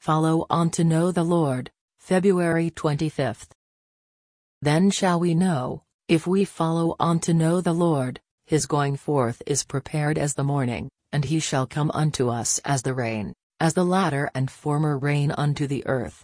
Follow on to know the Lord, February 25th. Then shall we know, if we follow on to know the Lord, his going forth is prepared as the morning, and he shall come unto us as the rain, as the latter and former rain unto the earth.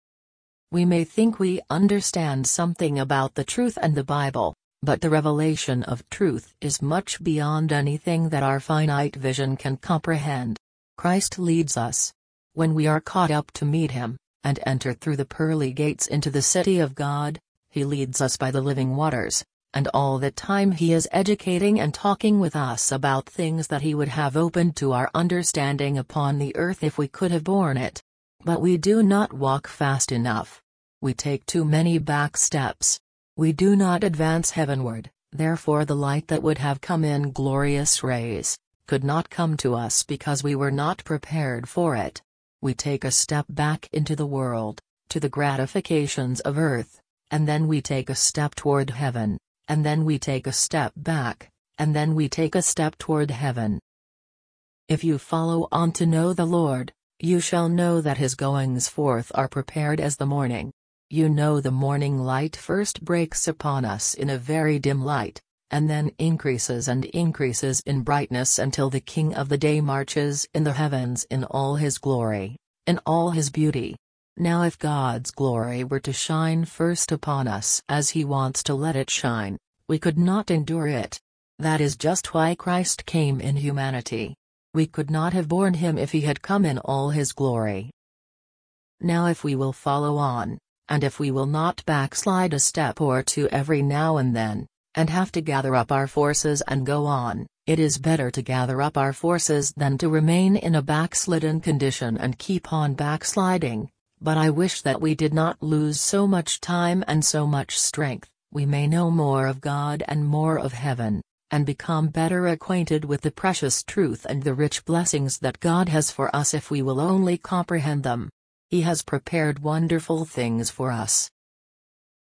We may think we understand something about the truth and the Bible, but the revelation of truth is much beyond anything that our finite vision can comprehend. Christ leads us. When we are caught up to meet him, and enter through the pearly gates into the city of God, he leads us by the living waters, and all the time he is educating and talking with us about things that he would have opened to our understanding upon the earth if we could have borne it. But we do not walk fast enough. We take too many back steps. We do not advance heavenward, therefore the light that would have come in glorious rays, could not come to us because we were not prepared for it. We take a step back into the world, to the gratifications of earth, and then we take a step toward heaven, and then we take a step back, and then we take a step toward heaven. If you follow on to know the Lord, you shall know that his goings forth are prepared as the morning. You know the morning light first breaks upon us in a very dim light, and then increases and increases in brightness until the King of the day marches in the heavens in all his glory, in all his beauty. Now if God's glory were to shine first upon us as he wants to let it shine, we could not endure it. That is just why Christ came in humanity. We could not have borne him if he had come in all his glory. Now if we will follow on, and if we will not backslide a step or two every now and then, and have to gather up our forces and go on, it is better to gather up our forces than to remain in a backslidden condition and keep on backsliding. But I wish that we did not lose so much time and so much strength. We may know more of God and more of heaven, and become better acquainted with the precious truth and the rich blessings that God has for us if we will only comprehend them. He has prepared wonderful things for us.